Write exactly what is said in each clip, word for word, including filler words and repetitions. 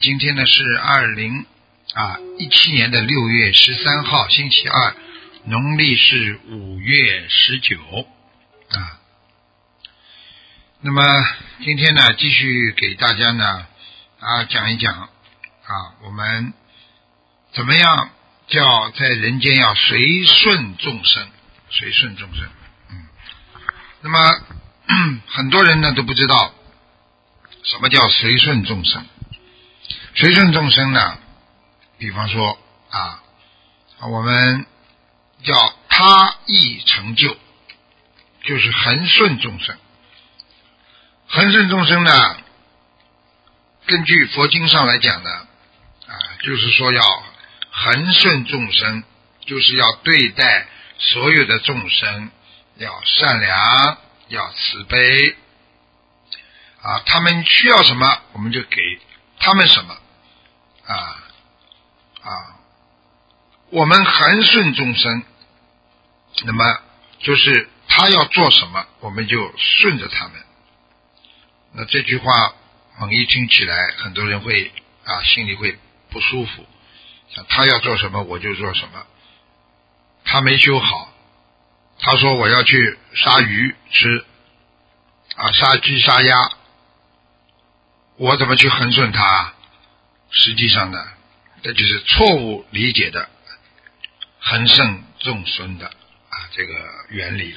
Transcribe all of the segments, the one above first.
今天呢是二零啊一七年的六月十三号，星期二，农历是五月十九啊。那么今天呢，继续给大家呢啊讲一讲啊，我们怎么样叫在人间要随顺众生，随顺众生。嗯，那么很多人呢都不知道什么叫随顺众生。随顺众生呢，比方说啊，我们叫他意成就，就是恒顺众生。恒顺众生呢，根据佛经上来讲呢，啊，就是说要恒顺众生，就是要对待所有的众生要善良，要慈悲啊，他们需要什么我们就给他们什么啊啊，我们恒顺众生，那么就是他要做什么我们就顺着他们。那这句话猛一听起来，很多人会啊心里会不舒服，想他要做什么我就做什么。他没修好，他说我要去杀鱼吃啊，杀鸡杀鸭，我怎么去恒顺他啊？实际上呢，这就是错误理解的恒顺众生的啊这个原理了。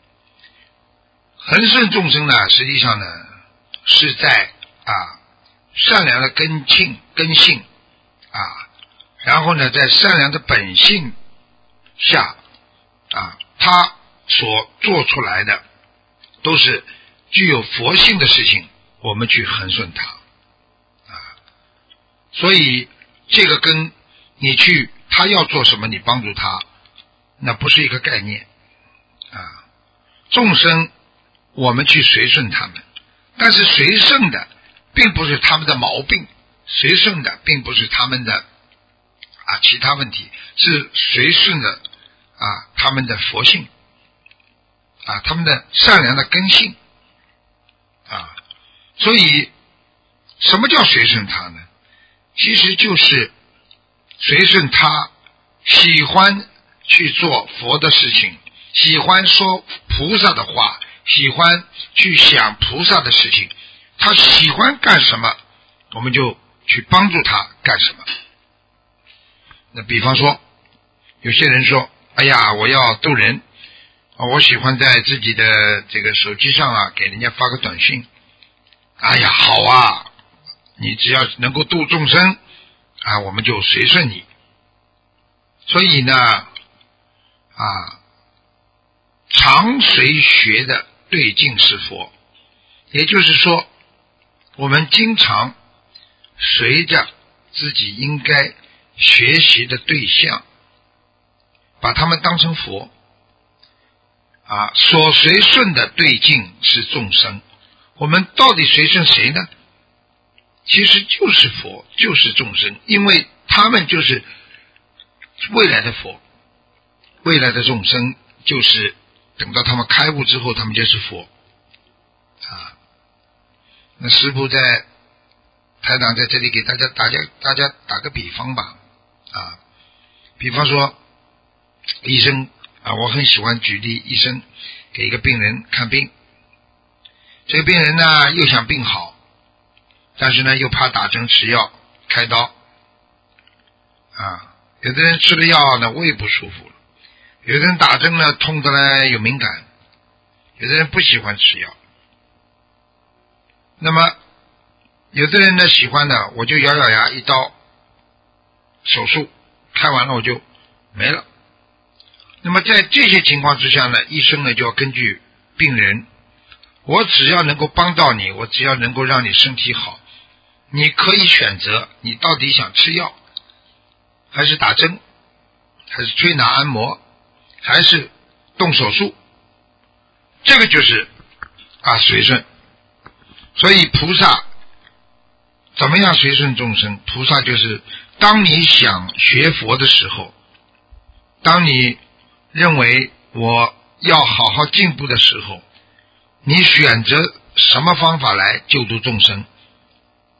恒顺众生呢，实际上呢是在啊善良的根性根性啊，然后呢在善良的本性下啊，他所做出来的都是具有佛性的事情，我们去恒顺他啊。所以这个跟你去他要做什么你帮助他，那不是一个概念啊。众生我们去随顺他们，但是随顺的并不是他们的毛病，随顺的并不是他们的啊其他问题，是随顺的啊他们的佛性啊，他们的善良的根性啊。所以什么叫随顺他呢？其实就是随顺他喜欢去做佛的事情，喜欢说菩萨的话，喜欢去想菩萨的事情，他喜欢干什么我们就去帮助他干什么。那比方说有些人说，哎呀我要渡人，我喜欢在自己的这个手机上啊给人家发个短信，哎呀好啊，你只要能够度众生啊，我们就随顺你。所以呢啊，常随学的对境是佛，也就是说我们经常随着自己应该学习的对象，把他们当成佛啊，所随顺的对境是众生。我们到底随顺谁呢？其实就是佛，就是众生，因为他们就是未来的佛，未来的众生就是等到他们开悟之后他们就是佛啊。那师父在台长在这里给大家大家大家打个比方吧啊，比方说医生啊，我很喜欢举例，医生给一个病人看病，这个病人呢又想病好，但是呢又怕打针吃药开刀啊，有的人吃了药呢胃不舒服了，有的人打针呢痛的呢有敏感，有的人不喜欢吃药。那么有的人呢喜欢呢，我就咬咬牙一刀手术开完了我就没了。那么在这些情况之下呢，医生呢就要根据病人，我只要能够帮到你，我只要能够让你身体好，你可以选择你到底想吃药还是打针，还是推拿按摩，还是动手术，这个就是啊随顺。所以菩萨怎么样随顺众生？菩萨就是当你想学佛的时候，当你认为我要好好进步的时候，你选择什么方法来救度众生，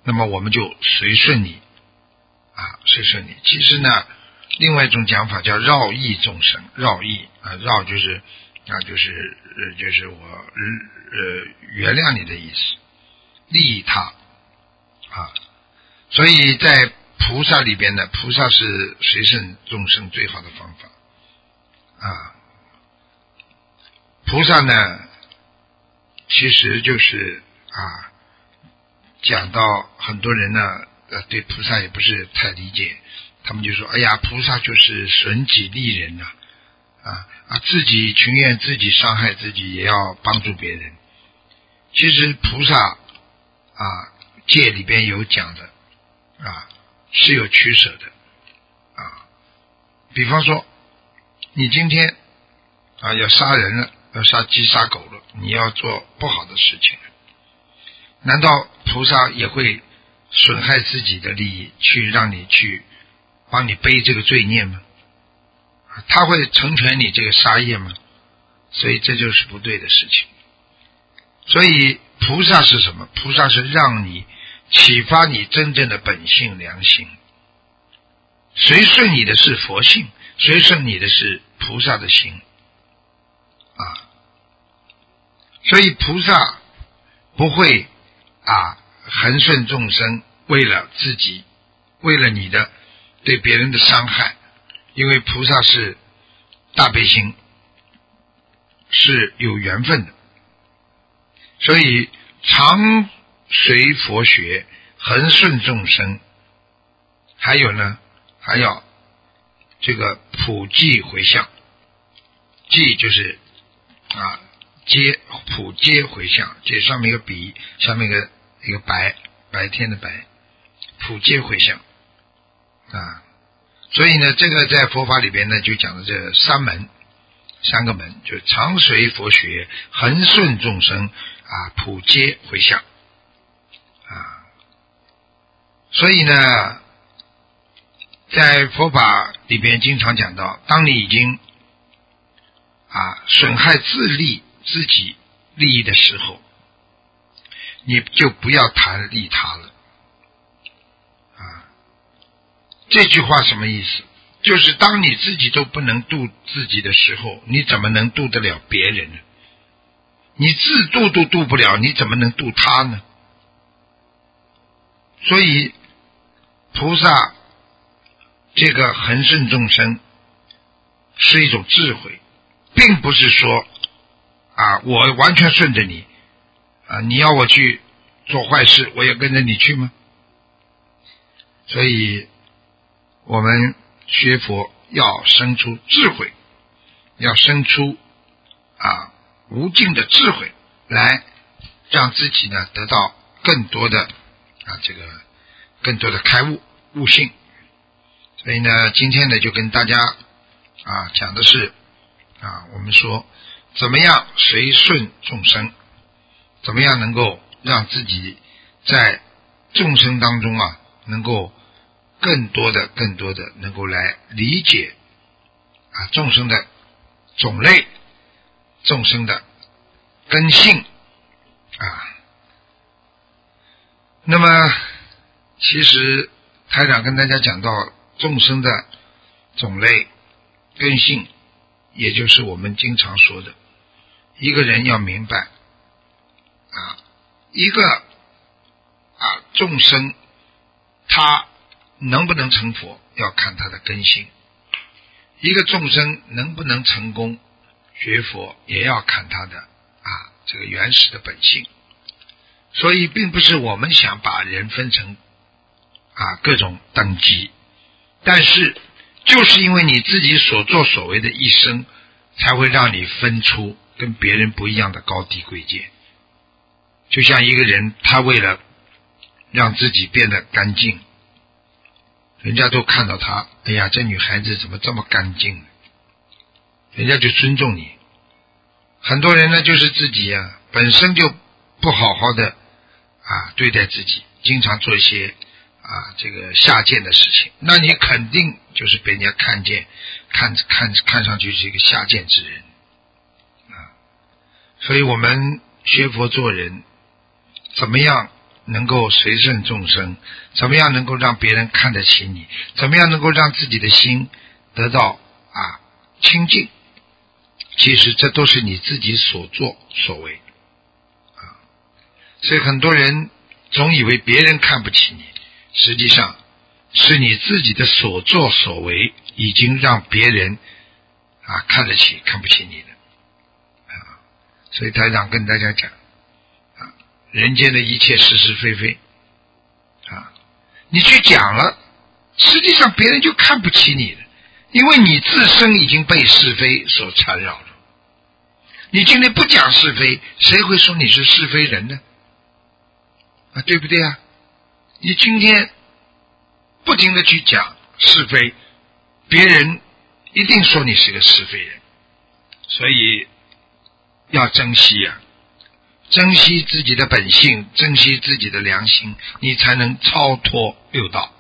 那么我们就随顺你啊，随顺你。其实呢，另外一种讲法叫绕益众生，绕益啊，绕就是啊，就是呃，就是我呃原谅你的意思，利益他啊。所以在菩萨里边呢，菩萨是随顺众生最好的方法啊。菩萨呢，其实就是啊，讲到很多人呢，呃，对菩萨也不是太理解，他们就说：“哎呀，菩萨就是损己利人呐、啊，啊啊，自己情愿自己伤害自己，也要帮助别人。”其实菩萨啊，戒里边有讲的啊，是有取舍的啊。比方说，你今天啊要杀人了，要杀鸡杀狗了，你要做不好的事情，难道菩萨也会损害自己的利益，去让你去帮你背这个罪孽吗？他会成全你这个杀业吗？所以这就是不对的事情。所以菩萨是什么？菩萨是让你启发你真正的本性良心，随顺你的是佛性，随顺你的是菩萨的心啊。所以菩萨不会啊恒顺众生，为了自己，为了你的对别人的伤害，因为菩萨是大悲心，是有缘分的，所以常随佛学，恒顺众生，还有呢，还要这个普济回向，济就是啊接普接回向，这上面一个笔，下面一个一个白，白天的白，普接回向啊。所以呢，这个在佛法里边呢，就讲的这三门，三个门，就常随佛学，恒顺众生啊，普接回向啊。所以呢，在佛法里边经常讲到，当你已经啊损害自利自己利益的时候，你就不要谈利他了啊。这句话什么意思？就是当你自己都不能度自己的时候，你怎么能度得了别人呢？你自度都度不了，你怎么能度他呢？所以菩萨这个恒顺众生是一种智慧，并不是说啊我完全顺着你啊，你要我去做坏事，我也跟着你去吗？所以我们学佛要生出智慧，要生出啊无尽的智慧，来让自己呢得到更多的啊这个更多的开悟悟性。所以呢，今天呢就跟大家啊讲的是啊我们说怎么样随顺众生，怎么样能够让自己在众生当中啊能够更多的更多的能够来理解啊众生的种类，众生的根性啊。那么其实台长跟大家讲到众生的种类根性，也就是我们经常说的，一个人要明白啊，一个啊众生他能不能成佛，要看他的根性；一个众生能不能成功学佛，也要看他的啊这个原始的本性。所以并不是我们想把人分成啊各种等级，但是就是因为你自己所作所为的一生，才会让你分出跟别人不一样的高低贵贱。就像一个人，他为了让自己变得干净，人家都看到他，哎呀，这女孩子怎么这么干净，人家就尊重你。很多人呢就是自己啊本身就不好好的啊对待自己，经常做一些啊这个下贱的事情，那你肯定就是被人家看见，看看看上去是一个下贱之人啊。所以我们学佛做人，怎么样能够随顺众生，怎么样能够让别人看得起你，怎么样能够让自己的心得到啊清净，其实这都是你自己所作所为啊。所以很多人总以为别人看不起你，实际上是你自己的所作所为已经让别人啊看得起看不起你的啊。所以台长跟大家讲啊，人间的一切是是非非啊，你去讲了，实际上别人就看不起你了，因为你自身已经被是非所缠绕了。你今天不讲是非，谁会说你是是非人呢？啊，对不对啊？你今天不停的去讲是非，别人一定说你是个是非人。所以要珍惜啊，珍惜自己的本性，珍惜自己的良心，你才能超脱六道。